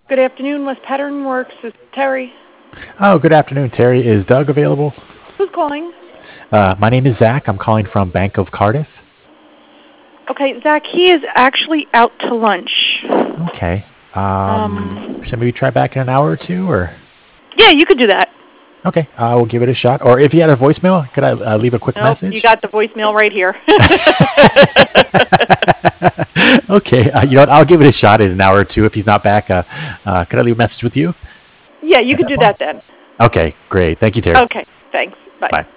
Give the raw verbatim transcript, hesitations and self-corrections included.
Good afternoon, West Pattern Works. This is Terry. Oh, good afternoon, Terry. Is Doug available? Who's calling? Uh, my name is Zach. I'm calling from Bank of Cardiff. Okay, Zach, he is actually out to lunch. Okay. Um, Um, should maybe try back in an hour or two, or? yeah, you could do that. Okay, I will give it a shot. Or if you had a voicemail, could I uh, leave a quick Nope, you message? got the voicemail right here. Okay, uh, you know what? I'll give it a shot in an hour or two. If he's not back, uh, uh, could I leave a message with you? Yeah, you At could that do point? that then. Okay, great. Thank you, Terry. Okay, thanks. Bye. Bye.